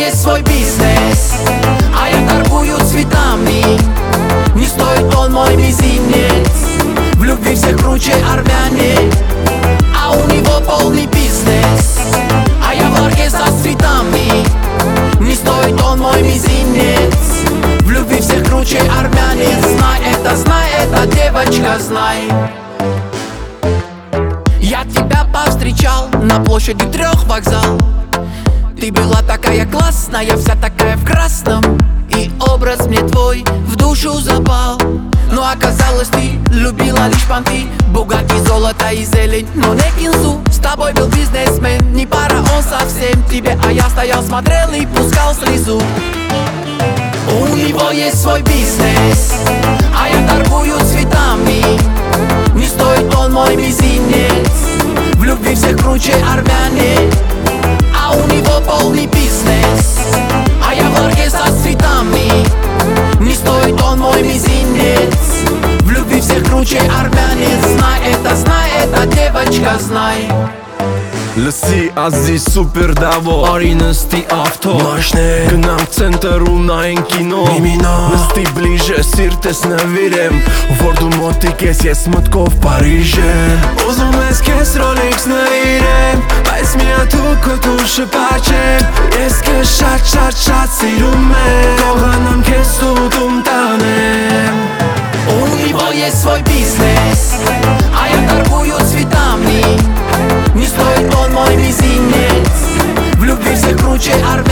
есть свой бизнес, а я торгую цветами. Не стоит он мой мизинец, в любви все круче армяне. А у него полный бизнес, а я в ларьке со цветами. Не стоит он мой мизинец, в любви всех круче армяне. Знай это, девочка, знай. Я тебя повстречал на площади 3 вокзал. Ты была такая классная, вся такая в красном, и образ мне твой в душу запал. Но оказалось, ты любила лишь понты, Бугатти, золото и зелень, но не кинзу. С тобой был бизнесмен, не пара он совсем тебе, а я стоял, смотрел и пускал слезу. У него есть свой бизнес, а я торгую цветами. Не стоит он мой мизинец, в любви всех круче армяне. А у него полный бизнес, а я в ларьке со цветами. Не стоит он мой мизинец, в любви всех круче армяне. Знай это, девочка, знай. Լսի ազի սուպեր դավո Արի նստի ավթո Մաշնե Գնամ ցենտր ու նայեն կինո Միմինո Նստի բլիժե սիրտես նվիրեմ Որ դու մոտիկ ես ես մտքով Պարիժ եմ Ուզում ես քեզ Rolex նվիրեմ Բայց միատ ու քո դուշը պաչեմ Ես քեզ շատ սիրում եմ Կողանամ քեզ ու դում տանեմ У него есть свой бизнес, а я торгую цветами. Не стоит он мой мизинец, в любви всех круче армяне.